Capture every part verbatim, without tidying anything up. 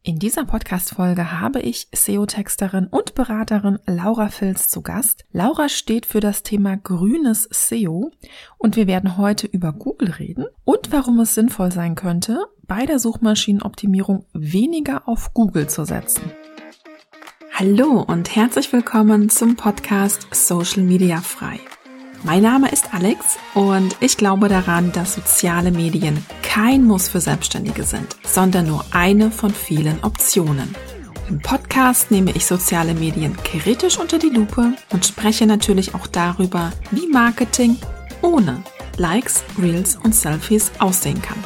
In dieser Podcast-Folge habe ich S E O-Texterin und Beraterin Laura Vils zu Gast. Laura steht für das Thema grünes S E O und wir werden heute über Google reden und warum es sinnvoll sein könnte, bei der Suchmaschinenoptimierung weniger auf Google zu setzen. Hallo und herzlich willkommen zum Podcast Social Media Frei. Mein Name ist Alex und ich glaube daran, dass soziale Medien kein Muss für Selbstständige sind, sondern nur eine von vielen Optionen. Im Podcast nehme ich soziale Medien kritisch unter die Lupe und spreche natürlich auch darüber, wie Marketing ohne Likes, Reels und Selfies aussehen kann.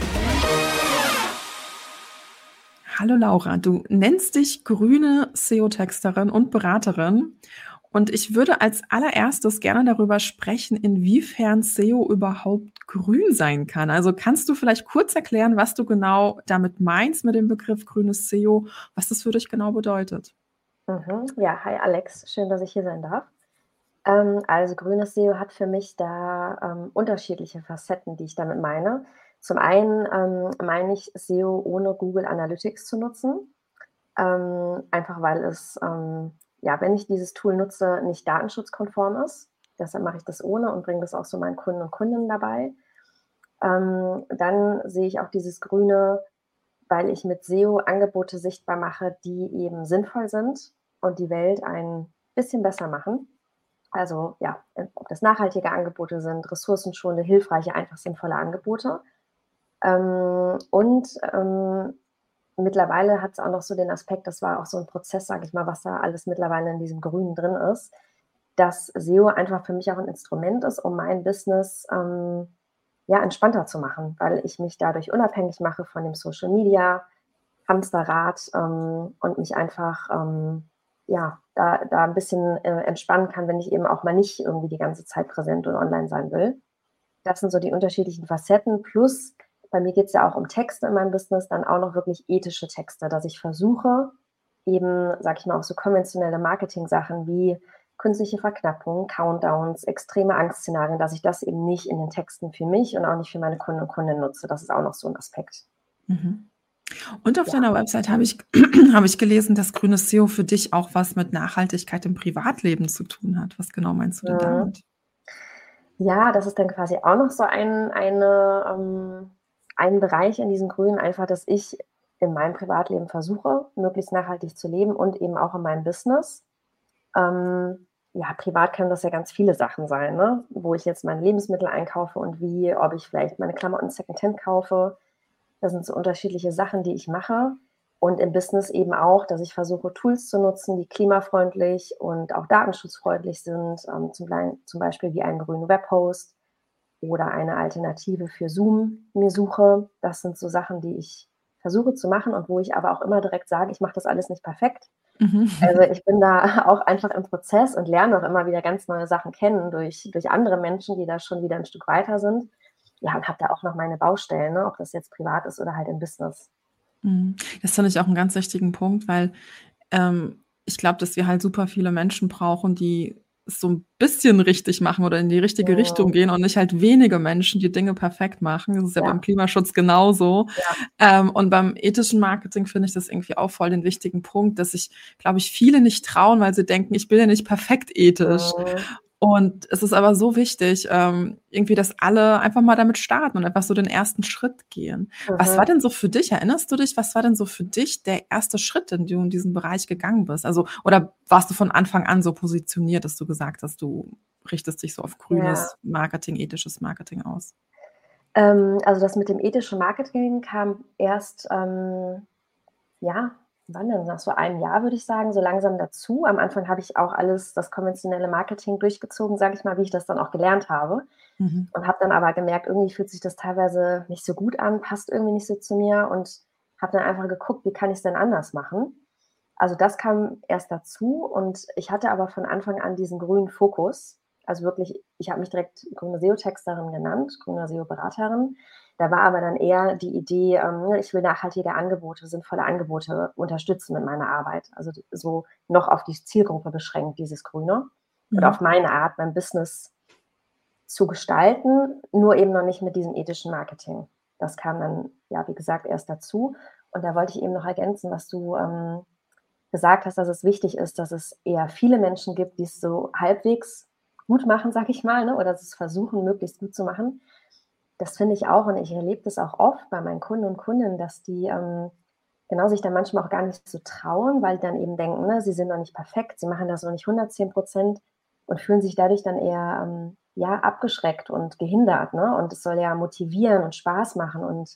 Hallo Laura, du nennst dich grüne S E O-Texterin und Beraterin. Und ich würde als allererstes gerne darüber sprechen, inwiefern S E O überhaupt grün sein kann. Also kannst du vielleicht kurz erklären, was du genau damit meinst mit dem Begriff grünes S E O, was das für dich genau bedeutet? Mhm. Ja, hi Alex, schön, dass ich hier sein darf. Ähm, also grünes S E O hat für mich da ähm, unterschiedliche Facetten, die ich damit meine. Zum einen ähm, meine ich S E O ohne Google Analytics zu nutzen, ähm, einfach weil es ähm, ja, wenn ich dieses Tool nutze, nicht datenschutzkonform ist. Deshalb mache ich das ohne und bringe das auch so meinen Kunden und Kundinnen dabei. Ähm, dann sehe ich auch dieses Grüne, weil ich mit S E O Angebote sichtbar mache, die eben sinnvoll sind und die Welt ein bisschen besser machen. Also ja, ob das nachhaltige Angebote sind, ressourcenschonende, hilfreiche, einfach sinnvolle Angebote. Ähm, und ähm, mittlerweile hat es auch noch so den Aspekt, das war auch so ein Prozess, sage ich mal, was da alles mittlerweile in diesem Grünen drin ist, dass S E O einfach für mich auch ein Instrument ist, um mein Business ähm, ja, entspannter zu machen, weil ich mich dadurch unabhängig mache von dem Social Media, Hamsterrad ähm, und mich einfach ähm, ja, da, da ein bisschen äh, entspannen kann, wenn ich eben auch mal nicht irgendwie die ganze Zeit präsent und online sein will. Das sind so die unterschiedlichen Facetten. Plus, bei mir geht es ja auch um Texte in meinem Business, dann auch noch wirklich ethische Texte, dass ich versuche, eben, sag ich mal, auch so konventionelle Marketing-Sachen wie künstliche Verknappung, Countdowns, extreme Angstszenarien, dass ich das eben nicht in den Texten für mich und auch nicht für meine Kunden und Kundinnen nutze. Das ist auch noch so ein Aspekt. Mhm. Und auf Ja. deiner Website habe ich, habe ich gelesen, dass grünes S E O für dich auch was mit Nachhaltigkeit im Privatleben zu tun hat. Was genau meinst du denn Mhm. damit? Ja, das ist dann quasi auch noch so ein eine ähm, ein Bereich in diesem Grün, einfach, dass ich in meinem Privatleben versuche, möglichst nachhaltig zu leben und eben auch in meinem Business. Ähm, ja, privat können das ja ganz viele Sachen sein, ne? Wo ich jetzt meine Lebensmittel einkaufe und wie, ob ich vielleicht meine Klamotten Secondhand kaufe. Das sind so unterschiedliche Sachen, die ich mache. Und im Business eben auch, dass ich versuche, Tools zu nutzen, die klimafreundlich und auch datenschutzfreundlich sind, ähm, zum, zum Beispiel wie einen grünen Webhost oder eine Alternative für Zoom mir suche. Das sind so Sachen, die ich versuche zu machen und wo ich aber auch immer direkt sage, ich mache das alles nicht perfekt. Mhm. Also ich bin da auch einfach im Prozess und lerne auch immer wieder ganz neue Sachen kennen durch, durch andere Menschen, die da schon wieder ein Stück weiter sind. Ja, und habe da auch noch meine Baustellen, ne, ob das jetzt privat ist oder halt im Business. Mhm. Das finde ich auch einen ganz wichtigen Punkt, weil, ähm, ich glaube, dass wir halt super viele Menschen brauchen, die es so ein bisschen richtig machen oder in die richtige Mhm. Richtung gehen und nicht halt wenige Menschen, die Dinge perfekt machen. Das ist ja beim Ja, Klimaschutz genauso. ja. Ähm, und beim ethischen Marketing finde ich das irgendwie auch voll den wichtigen Punkt, dass sich, glaube ich, viele nicht trauen, weil sie denken: „Ich bin ja nicht perfekt ethisch.“ Mhm. Und es ist aber so wichtig, ähm, irgendwie, dass alle einfach mal damit starten und einfach so den ersten Schritt gehen. Was war Mhm. denn so für dich erinnerst du dich, was war denn so für dich der erste Schritt, den du in diesen Bereich gegangen bist? Also oder warst du von Anfang an so positioniert, dass du gesagt hast, du richtest dich so auf Ja. grünes Marketing, ethisches Marketing aus? Ähm, also das mit dem ethischen Marketing kam erst, ähm, ja, wann denn? Nach so einem Jahr, würde ich sagen, so langsam dazu. Am Anfang habe ich auch alles das konventionelle Marketing durchgezogen, sage ich mal, wie ich das dann auch gelernt habe. Mhm. Und habe dann aber gemerkt, irgendwie fühlt sich das teilweise nicht so gut an, passt irgendwie nicht so zu mir und habe dann einfach geguckt, wie kann ich's denn anders machen? Also, das kam erst dazu und ich hatte aber von Anfang an diesen grünen Fokus. Also, wirklich, ich habe mich direkt grüne S E O-Texterin genannt, grüne S E O-Beraterin. Da war aber dann eher die Idee, ähm, ne, ich will nachhaltige Angebote, sinnvolle Angebote unterstützen mit meiner Arbeit. Also, d so noch auf die Zielgruppe beschränkt, dieses Grüne und auf Mhm. meine Art, mein Business zu gestalten, nur eben noch nicht mit diesem ethischen Marketing. Das kam dann, ja, wie gesagt, erst dazu. Und da wollte ich eben noch ergänzen, was du ähm, gesagt hast, dass es wichtig ist, dass es eher viele Menschen gibt, die es so halbwegs gut machen, sag ich mal, ne? Oder es versuchen, möglichst gut zu machen. Das finde ich auch und ich erlebe das auch oft bei meinen Kunden und Kundinnen, dass die ähm, genau sich dann manchmal auch gar nicht so trauen, weil die dann eben denken, ne, sie sind noch nicht perfekt, sie machen das noch nicht hundertzehn Prozent und fühlen sich dadurch dann eher ähm, ja, abgeschreckt und gehindert. Ne? Und es soll ja motivieren und Spaß machen und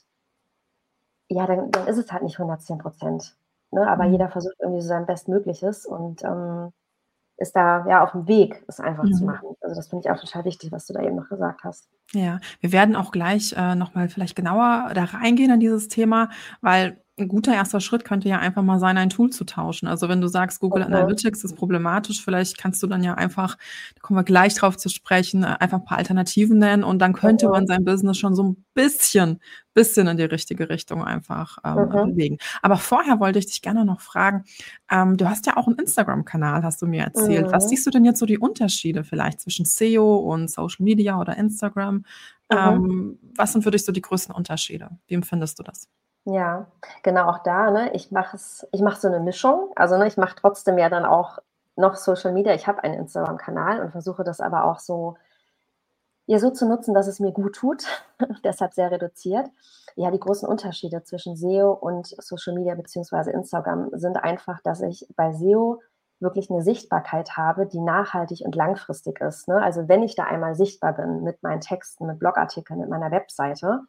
ja, dann, dann ist es halt nicht hundertzehn Prozent. Ne? Aber Mhm. jeder versucht irgendwie so sein Bestmögliches und ähm, ist da ja auf dem Weg, es einfach zu Mhm. machen. Also das finde ich auch total wichtig, was du da eben noch gesagt hast. Ja, wir werden auch gleich äh, noch mal vielleicht genauer da reingehen in dieses Thema, weil ein guter erster Schritt könnte ja einfach mal sein, ein Tool zu tauschen. Also, wenn du sagst, Google Mhm. Analytics ist problematisch, vielleicht kannst du dann ja einfach, da kommen wir gleich drauf zu sprechen, äh, einfach ein paar Alternativen nennen und dann könnte man Mhm. sein Business schon so ein bisschen bisschen in die richtige Richtung einfach, ähm, Mhm. bewegen. Aber vorher wollte ich dich gerne noch fragen, ähm, du hast ja auch einen Instagram-Kanal, hast du mir erzählt. Was Mhm. siehst du denn jetzt so die Unterschiede vielleicht zwischen S E O und Social Media oder Instagram? Mhm. Ähm, was sind für dich so die größten Unterschiede? Wie empfindest du das? Ja, genau, auch da, ne, ich mache es ich mache so 'ne Mischung. Also, ne, ich mache trotzdem ja dann auch noch Social Media. Ich habe einen Instagram-Kanal und versuche das aber auch so ja, so zu nutzen, dass es mir gut tut, deshalb sehr reduziert. Ja, die großen Unterschiede zwischen S E O und Social Media beziehungsweise Instagram sind einfach, dass ich bei S E O wirklich 'ne Sichtbarkeit habe, die nachhaltig und langfristig ist, ne? Also, wenn ich da einmal sichtbar bin mit meinen Texten, mit Blogartikeln, mit meiner Webseite,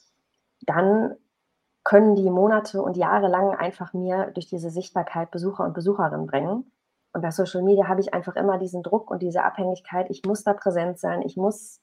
dann können die Monate und Jahre lang einfach mir durch diese Sichtbarkeit Besucher und Besucherinnen bringen. Und bei Social Media habe ich einfach immer diesen Druck und diese Abhängigkeit, ich muss da präsent sein, ich muss,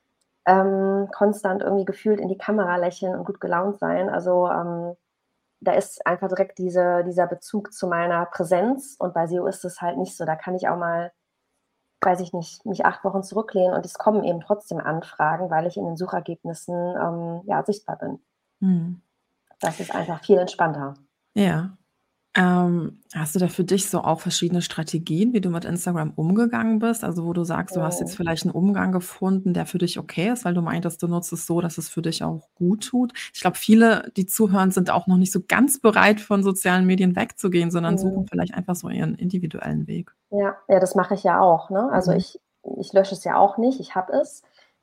ähm, konstant irgendwie gefühlt in die Kamera lächeln und gut gelaunt sein. Also, ähm, da ist einfach direkt diese dieser Bezug zu meiner Präsenz und bei S E O ist es halt nicht so. Da kann ich auch mal, weiß ich nicht, mich acht Wochen zurücklehnen und es kommen eben trotzdem Anfragen, weil ich in den Suchergebnissen, ähm, ja, sichtbar bin. Mhm. Das ist einfach viel entspannter. Ja. Ähm, hast du da für dich so auch verschiedene Strategien, wie du mit Instagram umgegangen bist? Also, wo du sagst, du hast jetzt Mhm. vielleicht 'n Umgang gefunden, der für dich okay ist, weil du meintest, du nutzt es so, dass es für dich auch gut tut. Ich glaube, viele, die zuhören, sind auch noch nicht so ganz bereit, von sozialen Medien wegzugehen, sondern suchen Mhm. vielleicht einfach so ihren individuellen Weg. Ja, ja, das mache ich ja auch, ne? Also, Mhm. ich ich lösche es ja auch nicht, ich habe es,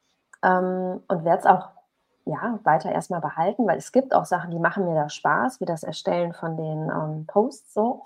ähm, und werde es auch, ja, weiter erst mal behalten, weil es gibt auch Sachen, die machen mir da Spaß, wie das Erstellen von den, ähm, Posts so.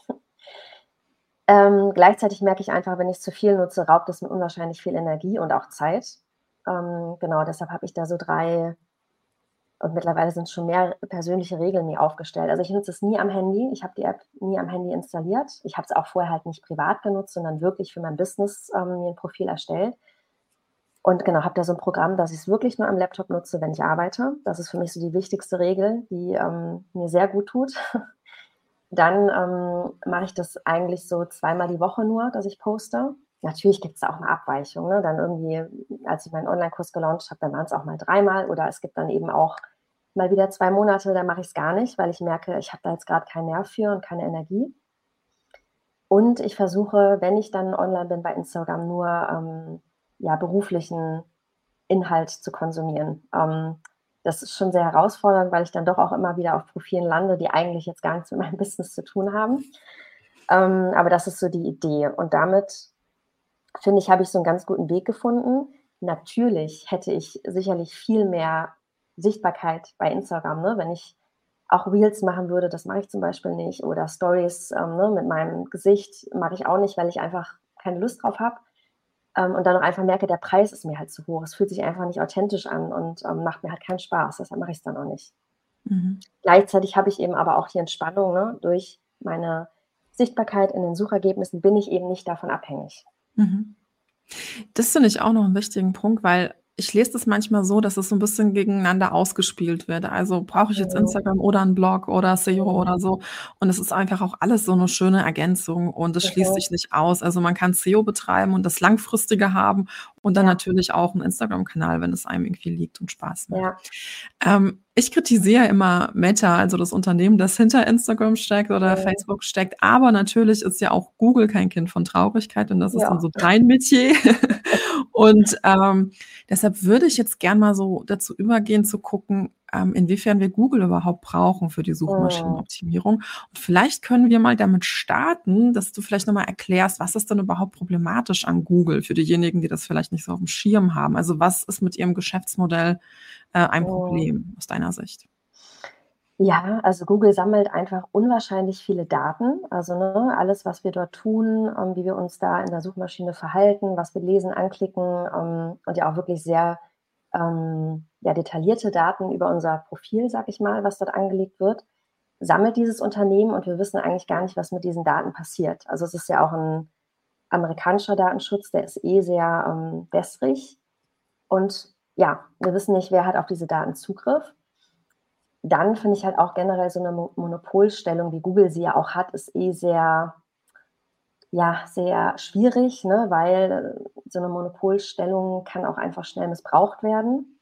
Ähm, gleichzeitig merke ich einfach, wenn ich's zu viel nutze, raubt es mir unwahrscheinlich viel Energie und auch Zeit. Ähm, genau, deshalb habe ich da so drei und mittlerweile sind's schon mehr persönliche Regeln mir aufgestellt. Also, ich nutze es nie am Handy. Ich habe die App nie am Handy installiert. Ich habe es auch vorher halt nicht privat genutzt, sondern wirklich für mein Business, ähm, mir 'n Profil erstellt. Und genau, habe da so 'n Programm, dass ich's wirklich nur am Laptop nutze, wenn ich arbeite. Das ist für mich so die wichtigste Regel, die, ähm, mir sehr gut tut. Dann, ähm, mache ich das eigentlich so zweimal die Woche nur, dass ich poste. Natürlich gibt's da auch mal Abweichungen, ne? Dann irgendwie, als ich meinen Onlinekurs gelauncht habe, dann waren's auch mal dreimal oder es gibt dann eben auch mal wieder zwei Monate, da mache ich's gar nicht, weil ich merke, ich habe da jetzt grad keinen Nerv für und keine Energie. Und ich versuche, wenn ich dann online bin bei Instagram, nur, ähm, ja, beruflichen Inhalt zu konsumieren. Ähm, das ist schon sehr herausfordernd, weil ich dann doch auch immer wieder auf Profilen lande, die eigentlich jetzt gar nichts mit meinem Business zu tun haben. Ähm, aber das ist so die Idee. Und damit, finde ich, habe ich so 'n ganz guten Weg gefunden. Natürlich hätte ich sicherlich viel mehr Sichtbarkeit bei Instagram, ne? Wenn ich auch Reels machen würde, das mache ich zum Beispiel nicht, oder Stories, ähm, ne, mit meinem Gesicht mache ich auch nicht, weil ich einfach keine Lust drauf habe. Ähm, und dann auch einfach merke, der Preis ist mir halt zu hoch. Es fühlt sich einfach nicht authentisch an und, ähm, macht mir halt keinen Spaß, deshalb mache ich's dann auch nicht. Mhm. Gleichzeitig habe ich eben aber auch die Entspannung, ne? Durch meine Sichtbarkeit in den Suchergebnissen bin ich eben nicht davon abhängig. Mhm. Das finde ich auch noch 'n wichtigen Punkt, weil ich lese das manchmal so, dass es so 'n bisschen gegeneinander ausgespielt wird. Also, brauche ich jetzt Mhm. Instagram oder 'n Blog oder S E O Mhm. oder so? Und es ist einfach auch alles so 'ne schöne Ergänzung und es schließt Mhm. sich nicht aus. Also, man kann S E O betreiben und das Langfristige haben und dann Ja. natürlich auch 'n Instagram-Kanal, wenn es einem irgendwie liegt und Spaß macht. Ja. Ähm, ich kritisiere immer Meta, also das Unternehmen, das hinter Instagram steckt oder Mhm. Facebook steckt, aber natürlich ist ja auch Google kein Kind von Traurigkeit und das ist dann Ja. so dein Metier. Und, ähm, deshalb würde ich jetzt gern mal so dazu übergehen zu gucken ähm, inwiefern wir Google überhaupt brauchen für die Mhm. Suchmaschinenoptimierung. Und vielleicht können wir mal damit starten, dass du vielleicht noch mal erklärst, was ist denn überhaupt problematisch an Google für diejenigen, die das vielleicht nicht so auf dem Schirm haben? Also, was ist mit ihrem Geschäftsmodell, äh, ein Mhm. Problem aus deiner Sicht? Ja, also Google sammelt einfach unwahrscheinlich viele Daten. Also, ne, alles, was wir dort tun, ähm, wie wir uns da in der Suchmaschine verhalten, was wir lesen, anklicken, ähm, und ja auch wirklich sehr, ähm, ja, detaillierte Daten über unser Profil, sage ich mal, was dort angelegt wird, sammelt dieses Unternehmen und wir wissen eigentlich gar nicht, was mit diesen Daten passiert. Also, es ist ja auch 'n amerikanischer Datenschutz, der ist eh sehr, ähm, wässrig und ja, wir wissen nicht, wer hat auf diese Daten Zugriff. Dann finde ich halt auch generell so 'ne Mo Monopolstellung, wie Google sie ja auch hat, ist eh sehr ja, sehr schwierig, ne, weil so 'ne Monopolstellung kann auch einfach schnell missbraucht werden.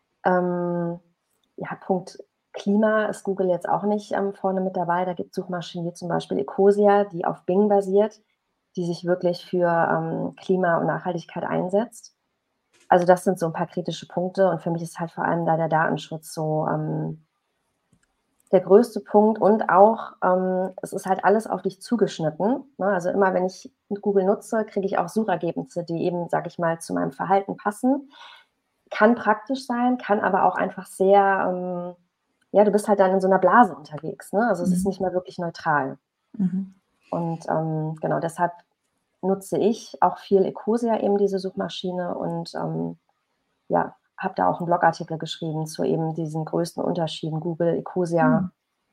Ähm, ja, Punkt Klima ist Google jetzt auch nicht, ähm, vorne mit dabei. Da gibt's Suchmaschinen wie zum Beispiel Ecosia, die auf Bing basiert, die sich wirklich für, ähm, Klima und Nachhaltigkeit einsetzt. Also, das sind so 'n paar kritische Punkte und für mich ist halt vor allem da der Datenschutz so, ähm der größte Punkt und auch, ähm, es ist halt alles auf dich zugeschnitten, ne? Also, immer wenn ich Google nutze, kriege ich auch Suchergebnisse, die eben, sage ich mal, zu meinem Verhalten passen. Kann praktisch sein, kann aber auch einfach sehr, ähm ja, du bist halt dann in so 'ner Blase unterwegs, ne? Also, es ist Mhm. nicht mehr wirklich neutral. Mhm. Und, ähm, genau deshalb nutze ich auch viel Ecosia, eben diese Suchmaschine und, ähm, ja, habe da auch 'n Blogartikel geschrieben zu eben diesen größten Unterschieden Google, Mhm. Ecosia,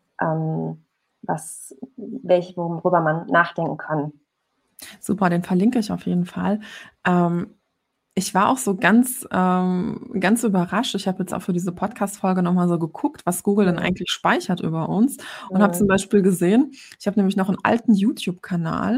ähm, was welch worüber man nachdenken kann. Super, den verlinke ich auf jeden Fall. Ähm, ich war auch so ganz, ähm ganz überrascht. Ich habe jetzt auch für diese Podcast-Folge noch mal so geguckt, was Google denn Mhm. eigentlich speichert über uns und habe Mhm. zum Beispiel gesehen ich habe nämlich noch 'n alten YouTube-Kanal,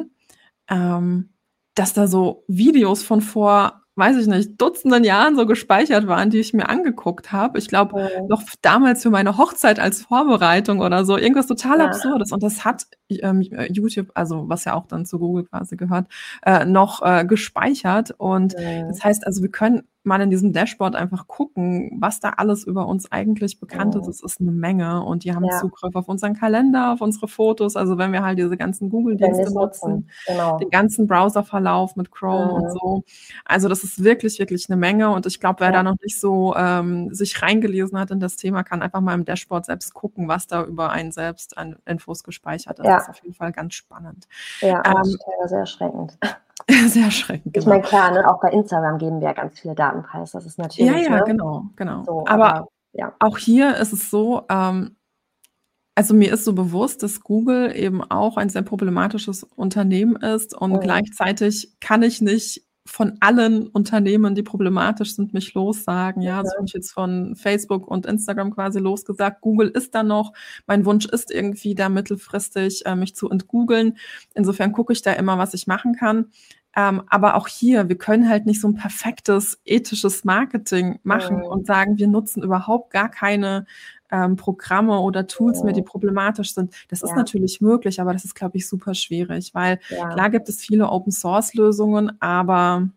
ähm, dass da so Videos von vor, weiß ich nicht, Dutzenden Jahren so gespeichert waren, die ich mir angeguckt habe. Ich glaube, Mhm. noch f damals für meine Hochzeit als Vorbereitung oder so, irgendwas total Ja. Absurdes. Und das hat, ähm, YouTube, also was ja auch dann zu Google quasi gehört, äh, noch, äh, gespeichert. Und das Mhm. heißt also, wir können mal in diesem Dashboard einfach gucken, was da alles über uns eigentlich bekannt ist. Mhm. Es ist 'ne Menge und die haben Ja. Zugriff auf unseren Kalender, auf unsere Fotos. Also, wenn wir halt diese ganzen Wenn Google-Dienste wir's nutzen, nutzen, den genau. ganzen Browserverlauf mit Chrome und Mhm. so. Also, das ist wirklich, wirklich 'ne Menge und ich glaube, wer Ja. da noch nicht so, ähm, sich reingelesen hat in das Thema, kann einfach mal im Dashboard selbst gucken, was da über einen selbst an Infos gespeichert ist. Das ist Ja. auf jeden Fall ganz spannend. Ja, und Ähm teilweise erschreckend. Sehr erschreckend, Ich genau. meine, klar, ne, auch bei Instagram geben wir ja ganz viele Daten preis. Das ist Ja, natürlich, ja, ne? genau, genau. So, Aber aber ja. auch hier ist es so, ähm also, mir ist so bewusst, dass Google eben auch ein sehr problematisches Unternehmen ist und Mhm. gleichzeitig kann ich nicht von allen Unternehmen, die problematisch sind, mich lossagen, ja? Also, ich habe Mhm. mich jetzt von Facebook und Instagram quasi losgesagt. Google ist da noch. Mein Wunsch ist irgendwie da mittelfristig, äh, mich zu entgoogeln. Insofern gucke ich da immer, was ich machen kann. Ähm, aber auch hier, wir können halt nicht so 'n perfektes ethisches Marketing machen Mhm. und sagen, wir nutzen überhaupt gar keine, ähm, Programme oder Tools mehr, die Mhm. problematisch sind. Das ist Ja. natürlich möglich, aber das ist, glaube ich, super schwierig, weil Ja. klar gibt es viele Open-Source-Lösungen, aber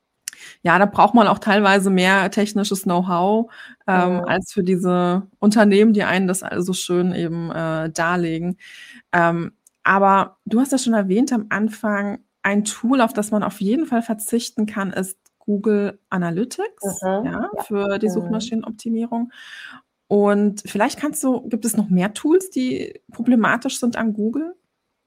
ja, da braucht man auch teilweise mehr technisches Know-how, ähm, Mhm. als für diese Unternehmen, die einen das alles so schön eben, äh, darlegen. Ähm, aber du hast ja schon erwähnt am Anfang, ein Tool, auf das man auf jeden Fall verzichten kann, ist Google Analytics, Mhm. ja, Ja. für die Mhm. Suchmaschinenoptimierung. Und vielleicht kannst du gibt es noch mehr Tools, die problematisch sind an Google?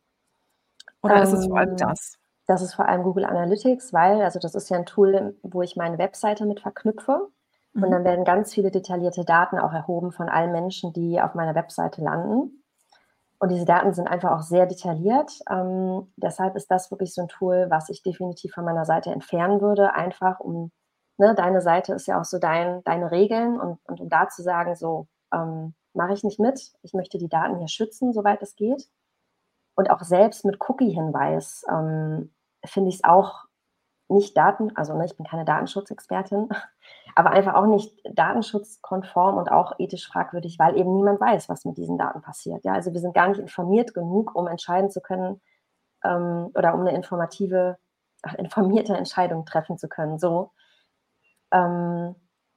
Oder ist es vor allem Ähm, das? das ist vor allem Google Analytics, weil also, das ist ja 'n Tool, wo ich meine Webseite mit verknüpfe und Mhm. dann werden ganz viele detaillierte Daten auch erhoben von allen Menschen, die auf meiner Webseite landen. Und diese Daten sind einfach auch sehr detailliert. Ähm, deshalb ist das wirklich so 'n Tool, was ich definitiv von meiner Seite entfernen würde, einfach um ne, deine Seite ist ja auch so dein deine Regeln und und um da zu sagen: „So, ähm, mache ich nicht mit. Ich möchte die Daten hier schützen, soweit es geht.“ Und auch selbst mit Cookie-Hinweis, ähm, finde ich's auch nicht daten also, ne, ich bin keine Datenschutzexpertin, aber einfach auch nicht datenschutzkonform und auch ethisch fragwürdig, weil eben niemand weiß, was mit diesen Daten passiert, ja? Also, wir sind gar nicht informiert genug, um entscheiden zu können, ähm oder um 'ne informative ach, informierte Entscheidung treffen zu können, so. Ähm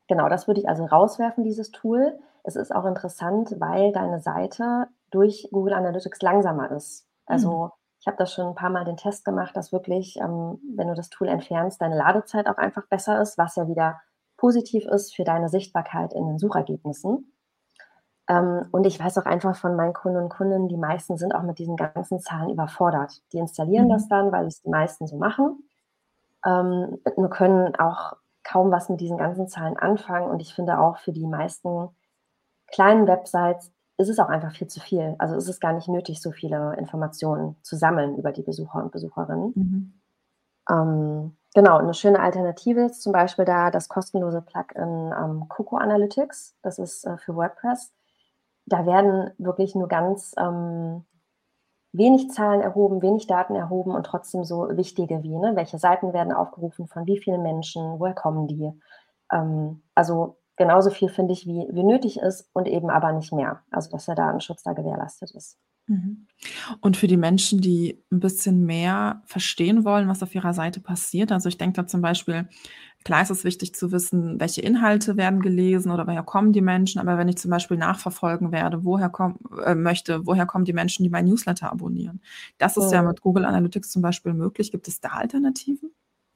Genau, das würde ich also rauswerfen, dieses Tool. Es ist auch interessant, weil deine Seite durch Google Analytics langsamer ist. Mhm. Also, ich habe das schon 'n paarmal den Test gemacht, dass wirklich, ähm, wenn du das Tool entfernst, deine Ladezeit auch einfach besser ist, was ja wieder positiv ist für deine Sichtbarkeit in den Suchergebnissen. Ähm, und ich weiß auch einfach von meinen Kunden und Kundinnen, die meisten sind auch mit diesen ganzen Zahlen überfordert. Die installieren das Mhm. dann, weil es die meisten so machen, ähm, nur können auch kaum was mit diesen ganzen Zahlen anfangen. Und ich finde auch für die meisten kleinen Websites ist es auch einfach viel zu viel. Also, ist es gar nicht nötig, so viele Informationen zu sammeln über die Besucher und Besucherinnen. Mhm. Ähm, genau, 'ne schöne Alternative ist zum Beispiel da das kostenlose Plugin, ähm, Coco Analytics. Das ist, äh, für WordPress. Da werden wirklich nur ganz, ähm, wenig Zahlen erhoben, wenig Daten erhoben und trotzdem so wichtige wie, ne, welche Seiten werden aufgerufen, von wie vielen Menschen, woher kommen die? Ähm, also, genauso viel finde ich, wie wie nötig ist und eben aber nicht mehr. Also, dass der Datenschutz da gewährleistet ist. Mhm. Und für die Menschen, die 'n bisschen mehr verstehen wollen, was auf ihrer Seite passiert, also, ich denke da zum Beispiel, klar ist es wichtig zu wissen, welche Inhalte werden gelesen oder woher kommen die Menschen, aber wenn ich zum Beispiel nachverfolgen werde, woher kommen äh, möchte, woher kommen die Menschen, die meinen Newsletter abonnieren? Das ist ja Mhm. mit Google Analytics zum Beispiel möglich. Gibt es da Alternativen?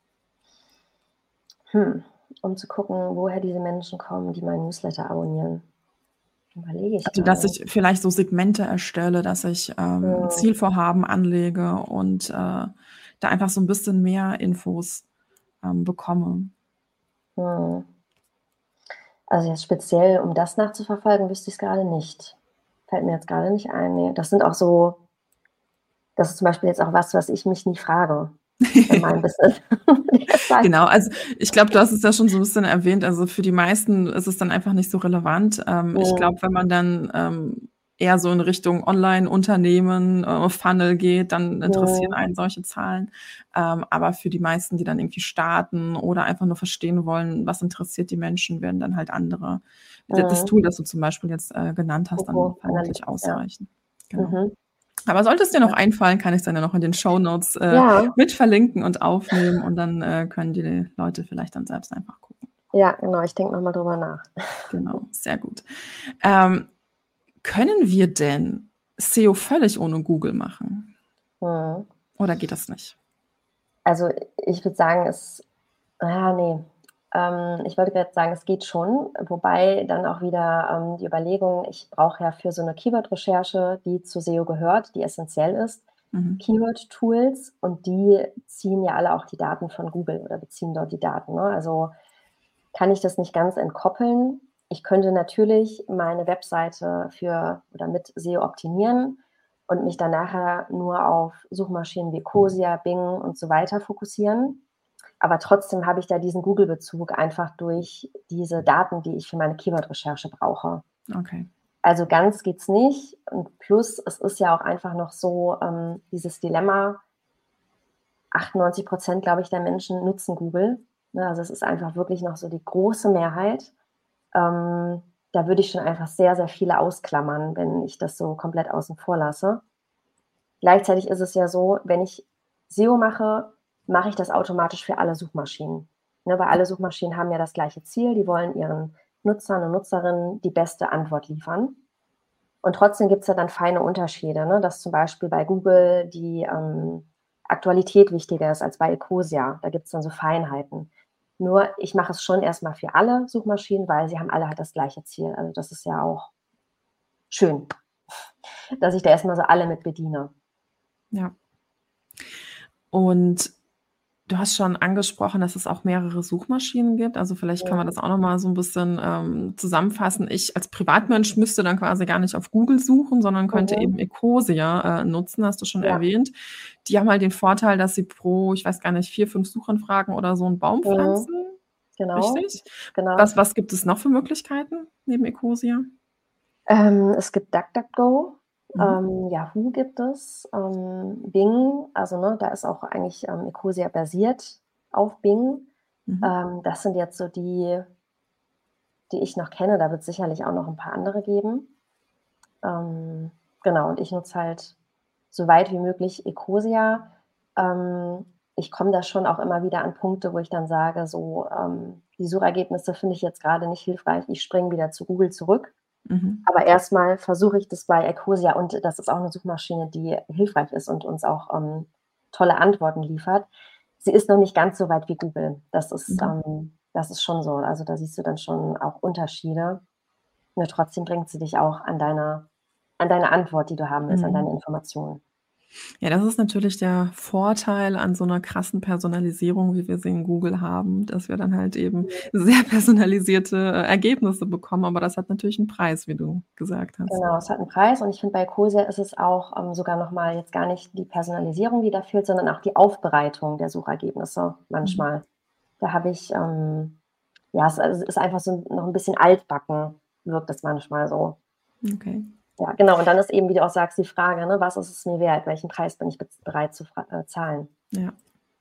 Hm, um zu gucken, woher diese Menschen kommen, die meinen Newsletter abonnieren. Überlege ich Also, dass grade. ich vielleicht so Segmente erstelle, dass ich, ähm, 'n Mhm. Zielvorhaben anlege und, äh, da einfach so 'n bisschen mehr Infos, ähm, bekomme. Mhm. Also, jetzt speziell, um das nachzuverfolgen, wüsste ich's grade nicht. Fällt mir jetzt grade nicht ein, ne. Das sind auch so das ist zum Beispiel jetzt auch was, was ich mich nie frage in meinem Business. Deshalb Genau, also, ich glaube, du hast es ja schon so 'n bisschen erwähnt, also, für die meisten ist es dann einfach nicht so relevant. Ähm, ich Mhm. glaube, wenn man dann, ähm, eher so in Richtung Online-Unternehmen, äh, Funnel geht, dann interessieren Mhm. einen solche Zahlen. Ähm, aber für die meisten, die dann irgendwie starten oder einfach nur verstehen wollen, was interessiert die Menschen, werden dann halt andere d das Mhm. Tool, das du zum Beispiel jetzt, äh, genannt hast, dann Coco vermutlich Analytics, ja. ausreichen. Genau. Mhm. Aber sollte es dir noch Ja. einfallen, kann ich's dann ja noch in den Shownotes, äh, Ja. mit verlinken und aufnehmen und dann, äh, können die Leute vielleicht dann selbst einfach gucken. Ja, genau, ich denke noch mal drüber nach. Genau, sehr gut. Ähm, können wir denn SEO völlig ohne Google machen? Mhm. Oder geht das nicht? Also, ich würde sagen, es ah, ne. Ähm, ich wollte grad sagen, es geht schon, wobei dann auch wieder, ähm, die Überlegung ich brauche ja für so 'ne Keyword-Recherche, die zu SEO gehört, die essenziell ist, Mhm. Keyword-Tools und die ziehen ja alle auch die Daten von Google oder beziehen dort die Daten, ne? Also, kann ich das nicht ganz entkoppeln. Ich könnte natürlich meine Webseite für oder mit SEO optimieren und mich dann nachher nur auf Suchmaschinen wie Ecosia, Bing und so weiter fokussieren. Aber trotzdem habe ich da diesen Google-Bezug einfach durch diese Daten, die ich für meine Keyword-Recherche brauche. Okay. Also, ganz geht's nicht und plus es ist ja auch einfach noch so, ähm, dieses Dilemma achtundneunzig Prozent, glaube ich, der Menschen nutzen Google, ne? Also, es ist einfach wirklich noch so die große Mehrheit. Ähm, da würde ich schon einfach sehr, sehr viele ausklammern, wenn ich das so komplett außen vor lasse. Gleichzeitig ist es ja so, wenn ich SEO mache, mache ich das automatisch für alle Suchmaschinen, ne? Weil alle Suchmaschinen haben ja das gleiche Ziel, die wollen ihren Nutzern und Nutzerinnen die beste Antwort liefern. Und trotzdem gibt's ja dann feine Unterschiede, ne, dass zum Beispiel bei Google die, ähm, Aktualität wichtiger ist als bei Ecosia. Da gibt's dann so Feinheiten. Nur, ich mache es schon erst mal für alle Suchmaschinen, weil sie haben alle halt das gleiche Ziel. Also, das ist ja auch schön, dass ich da erst mal so alle mit bediene. Ja. Und du hast schon angesprochen, dass es auch mehrere Suchmaschinen gibt. Also, vielleicht kann man Mhm. das auch noch mal so 'n bisschen, ähm, zusammenfassen. Ich als Privatmensch müsste dann quasi gar nicht auf Google suchen, sondern könnte Mhm. eben Ecosia, äh, nutzen, hast du schon Ja. erwähnt. Die haben halt den Vorteil, dass sie pro, ich weiß gar nicht, vier, fünf Suchanfragen oder so 'n Baum Mhm. pflanzen, Genau, richtig? genau. Was was gibt es noch für Möglichkeiten neben Ecosia? Ähm, es gibt DuckDuckGo, Mhm. ähm, Yahoo gibt es, ähm, Bing, also, ne, da ist auch eigentlich, ähm, Ecosia basiert auf Bing. Mhm. Ähm, das sind jetzt so die die ich noch kenne. Da wird's sicherlich auch noch 'n paar andere geben. Ähm, genau, und ich nutze halt so weit wie möglich Ecosia. Ähm, ich komme da schon auch immer wieder an Punkte, wo ich dann sage, so, ähm, die Suchergebnisse finde ich jetzt gerade nicht hilfreich, ich springe wieder zu Google zurück. Mhm. Aber erstmal versuche ich das bei Ecosia und das ist auch eine Suchmaschine, die hilfreich ist und uns auch, ähm, tolle Antworten liefert. Sie ist noch nicht ganz so weit wie Google. Das ist Mhm. ähm, das ist schon so. Also, da siehst du dann schon auch Unterschiede. Nur trotzdem bringt sie dich auch an deine an deine Antwort, die du haben willst, an Mhm. deine Informationen. Ja, das ist natürlich der Vorteil an so 'ner krassen Personalisierung, wie wir sie in Google haben, dass wir dann halt eben sehr personalisierte, äh, Ergebnisse bekommen, aber das hat natürlich 'n Preis, wie du gesagt hast. Genau, es hat 'n Preis und ich finde, bei Ecosia ist es auch, ähm, sogar noch mal jetzt gar nicht die Personalisierung, die da fehlt, sondern auch die Aufbereitung der Suchergebnisse Mhm. manchmal. Da habe ich, ähm ja, es also, ist einfach so 'n noch 'n bisschen altbacken, wirkt das manchmal so. Okay. Ja, genau. Und dann ist eben, wie du auch sagst, die Frage, ne: „Was ist es mir wert? Welchen Preis bin ich bez bereit zu fra äh, zahlen?“ Ja.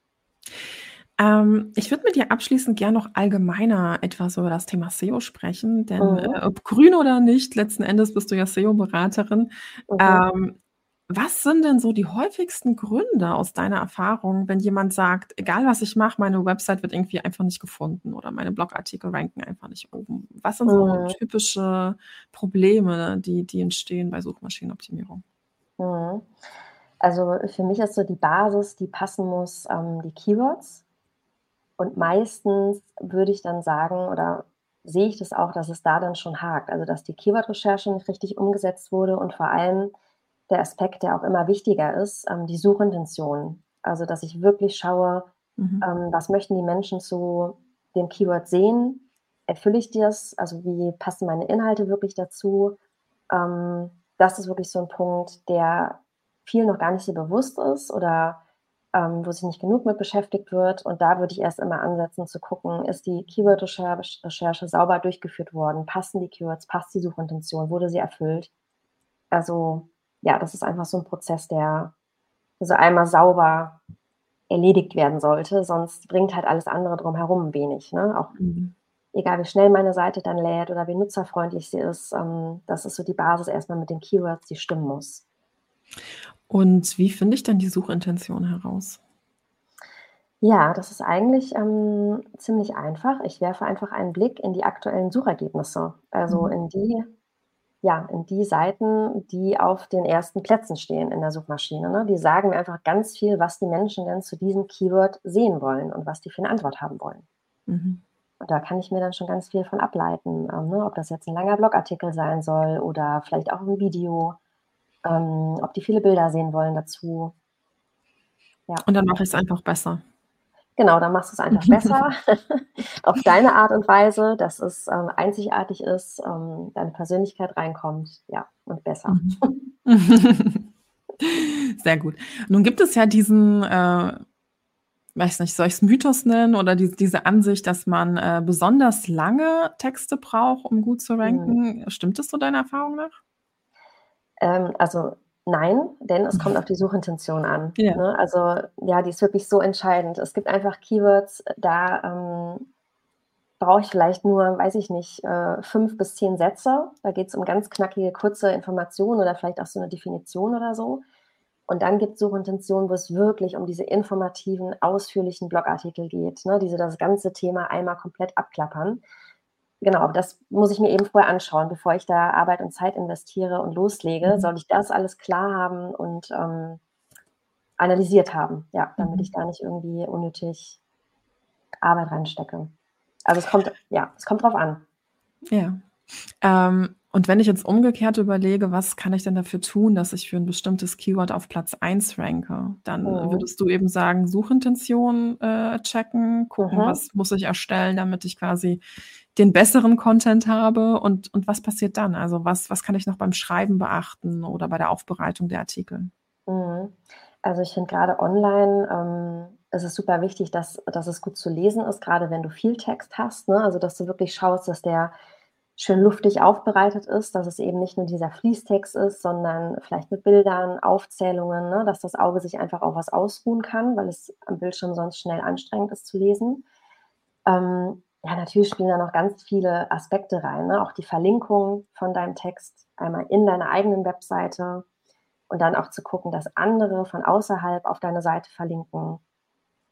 Ähm, ich würde mit dir abschließend gern noch allgemeiner etwas über das Thema S E O sprechen, denn, äh, Mhm. ob grün oder nicht, letzten Endes bist du ja S E O-Beraterin. Mhm. Ähm, was sind denn so die häufigsten Gründe aus deiner Erfahrung, wenn jemand sagt: „Egal was ich mache, meine Website wird irgendwie einfach nicht gefunden oder meine Blogartikel ranken einfach nicht oben.“ Was sind so Mhm. typische Probleme, die die entstehen bei Suchmaschinenoptimierung? Mhm. Also, für mich ist so die Basis, die passen muss, ähm, die Keywords. Und meistens würde ich dann sagen oder sehe ich das auch, dass es da dann schon hakt. Also, dass die Keyword-Recherche nicht richtig umgesetzt wurde und vor allem der Aspekt, der auch immer wichtiger ist, ähm, die Suchintention. Also, dass ich wirklich schaue, Mhm. ähm, was möchten die Menschen zu dem Keyword sehen? Erfülle ich das? Also, wie passen meine Inhalte wirklich dazu? Ähm, das ist wirklich so 'n Punkt, der vielen noch gar nicht so bewusst ist oder, ähm, wo sich nicht genug mit beschäftigt wird. Und da würde ich erst immer ansetzen zu gucken, ist die Keyword-Recherch Recherche sauber durchgeführt worden? Passen die Keywords? Passt die Suchintention? Wurde sie erfüllt? Also, ja, das ist einfach so 'n Prozess, der so einmal sauber erledigt werden sollte, sonst bringt halt alles andere drumherum wenig, ne? Auch Mhm. egal, wie schnell meine Seite dann lädt oder wie nutzerfreundlich sie ist, ähm, das ist so die Basis erst mal mit den Keywords, die stimmen muss. Und wie finde ich denn die Suchintention heraus? Ja, das ist eigentlich, ähm, ziemlich einfach. Ich werfe einfach einen Blick in die aktuellen Suchergebnisse, also Mhm. in die ja, in die Seiten, die auf den ersten Plätzen stehen in der Suchmaschine, ne? Die sagen mir einfach ganz viel, was die Menschen denn zu diesem Keyword sehen wollen und was die für 'ne Antwort haben wollen. Mhm. Und da kann ich mir dann schon ganz viel von ableiten, ähm, ne, ob das jetzt 'n langer Blogartikel sein soll oder vielleicht auch 'n Video, ähm, ob die viele Bilder sehen wollen dazu. Ja, Und dann mache das ich's einfach besser. Genau, dann machst du's einfach besser auf deine Art und Weise, dass es, ähm, einzigartig ist, ähm, deine Persönlichkeit reinkommt, ja, und besser. Mhm. Sehr gut. Nun gibt es ja diesen, äh, weiß nicht, soll ich's Mythos nennen oder dies diese Ansicht, dass man, äh, besonders lange Texte braucht, um gut zu Mhm. ranken. Stimmt das so deiner Erfahrung nach? Ähm, also, nein, denn es kommt auf die Suchintention an, Ja. ne? Also, ja, die ist wirklich so entscheidend. Es gibt einfach Keywords, da, ähm, brauche ich vielleicht nur, weiß ich nicht, äh, fünf bis zehn Sätze. Da geht's um ganz knackige, kurze Informationen oder vielleicht auch so 'ne Definition oder so. Und dann gibt's Suchintentionen, wo es wirklich um diese informativen, ausführlichen Blogartikel geht, ne, die so das ganze Thema einmal komplett abklappern. Genau, aber das muss ich mir eben vorher anschauen, bevor ich da Arbeit und Zeit investiere und loslege, Mhm. soll ich das alles klar haben und, ähm, analysiert haben, ja, damit ich Mhm. da nicht irgendwie unnötig Arbeit reinstecke. Also, es kommt ja, es kommt drauf an. Ja. Ähm, und wenn ich jetzt umgekehrt überlege, was kann ich denn dafür tun, dass ich für 'n bestimmtes Keyword auf Platz eins ranke, dann Mhm. würdest du eben sagen, Suchintention, äh, checken, gucken, Mhm. was muss ich erstellen, damit ich quasi den besseren Content habe und und was passiert dann? Also, was was kann ich noch beim Schreiben beachten oder bei der Aufbereitung der Artikel? Mhm. Also, ich finde grade online, ähm, ist es super wichtig, dass dass es gut zu lesen ist, grade wenn du viel Text hast, ne? Also, dass du wirklich schaust, dass der schön luftig aufbereitet ist, dass es eben nicht nur dieser Fließtext ist, sondern vielleicht mit Bildern, Aufzählungen, ne, dass das Auge sich einfach auf was ausruhen kann, weil es am Bildschirm sonst schnell anstrengend ist zu lesen. Ähm, ja, natürlich spielen da noch ganz viele Aspekte rein, ne? Auch die Verlinkung von deinem Text einmal in deiner eigenen Webseite und dann auch zu gucken, dass andere von außerhalb auf deine Seite verlinken.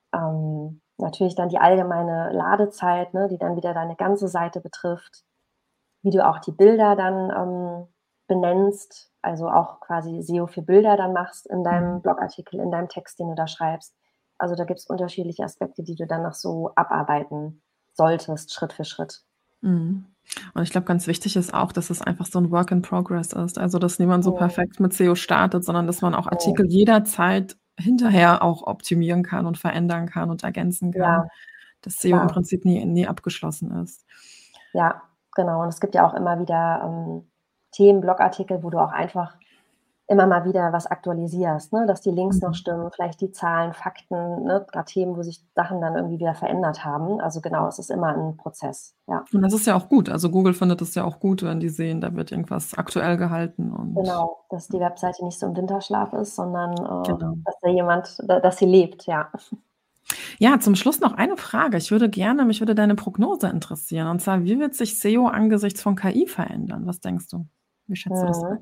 Ähm, natürlich dann die allgemeine Ladezeit, ne, die dann wieder deine ganze Seite betrifft, wie du auch die Bilder dann ähm, benennst, also auch quasi S E O für Bilder dann machst in deinem Mhm. Blogartikel, in deinem Text, den du da schreibst. Also da gibt es unterschiedliche Aspekte, die du dann noch so abarbeiten solltest, Schritt für Schritt. Mhm. Und ich glaube, ganz wichtig ist auch, dass es einfach so 'n Work in Progress ist. Also, dass niemand so Mhm. perfekt mit S E O startet, sondern dass man auch Mhm. Artikel jederzeit hinterher auch optimieren kann und verändern kann und ergänzen kann, Ja, dass S E O im klar. Prinzip nie nie abgeschlossen ist. Ja, genau. Und es gibt ja auch immer wieder, ähm, Themen, Blogartikel, wo du auch einfach immer mal wieder was aktualisierst, ne, dass die Links noch Mhm. stimmen, vielleicht die Zahlen, Fakten, ne, grad Themen, wo sich Sachen dann irgendwie wieder verändert haben. Also genau, es ist immer 'n Prozess, ja. Und das ist ja auch gut. Also, Google findet es ja auch gut, wenn die sehen, da wird irgendwas aktuell gehalten und Genau, dass die Webseite nicht so im Winterschlaf ist, sondern, äh, genau. dass da jemand da dass sie lebt, ja. Ja, zum Schluss noch eine Frage. Ich würde gerne mich würde deine Prognose interessieren. Und zwar, wie wird sich S E O angesichts von K I verändern? Was denkst du? Wie schätzt du das Mhm. ein?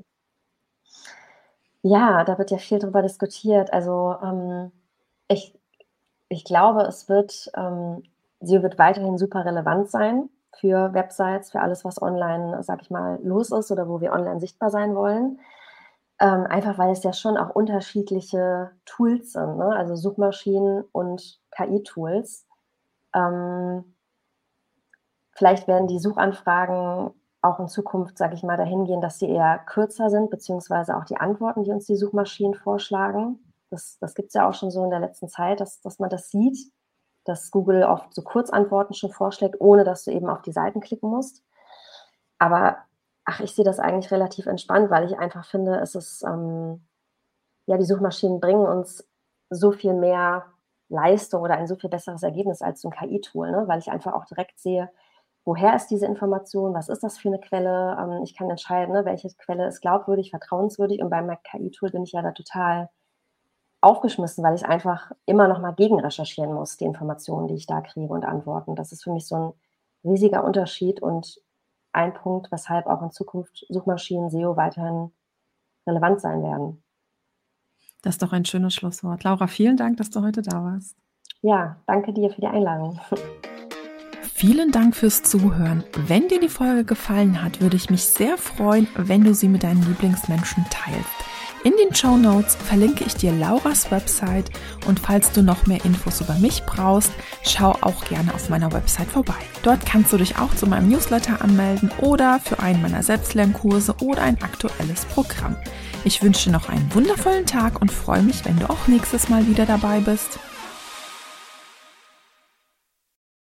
Ja, da wird ja viel drüber diskutiert. Also, ähm, ich ich glaube, es wird ähm, S E O wird weiterhin super relevant sein für Websites, für alles, was online, sage ich mal, los ist oder wo wir online sichtbar sein wollen. Ähm, einfach weil es ja schon auch unterschiedliche Tools sind, ne? Also Suchmaschinen und K I-Tools. Ähm Vielleicht werden die Suchanfragen auch in Zukunft, sage ich mal, dahin gehen, dass sie eher kürzer sind, beziehungsweise auch die Antworten, die uns die Suchmaschinen vorschlagen. Das das gibt's ja auch schon so in der letzten Zeit, dass dass man das sieht, dass Google oft so Kurzantworten schon vorschlägt, ohne dass du eben auf die Seiten klicken musst. Aber, ach, ich sehe das eigentlich relativ entspannt, weil ich einfach finde, es ist, ähm ja, die Suchmaschinen bringen uns so viel mehr Leistung oder ein so viel besseres Ergebnis als so 'n K I-Tool, ne, weil ich einfach auch direkt sehe, woher ist diese Information, was ist das für 'ne Quelle? Ähm, ich kann entscheiden, ne, welche Quelle ist glaubwürdig, vertrauenswürdig, und beim K I-Tool bin ich ja da total aufgeschmissen, weil ich einfach immer noch mal gegenrecherchieren muss, die Informationen, die ich da kriege und Antworten. Das ist für mich so 'n riesiger Unterschied und ein Punkt, weshalb auch in Zukunft Suchmaschinen, S E O weiterhin relevant sein werden. Das ist doch ein schönes Schlusswort. Laura, vielen Dank, dass du heute da warst. Ja, danke dir für die Einladung. Vielen Dank fürs Zuhören. Wenn dir die Folge gefallen hat, würde ich mich sehr freuen, wenn du sie mit deinen Lieblingsmenschen teilst. In den Shownotes verlinke ich dir Lauras Website, und falls du noch mehr Infos über mich brauchst, schau auch gerne auf meiner Website vorbei. Dort kannst du dich auch zu meinem Newsletter anmelden oder für einen meiner Selbstlernkurse oder ein aktuelles Programm. Ich wünsche dir noch einen wundervollen Tag und freue mich, wenn du auch nächstes Mal wieder dabei bist.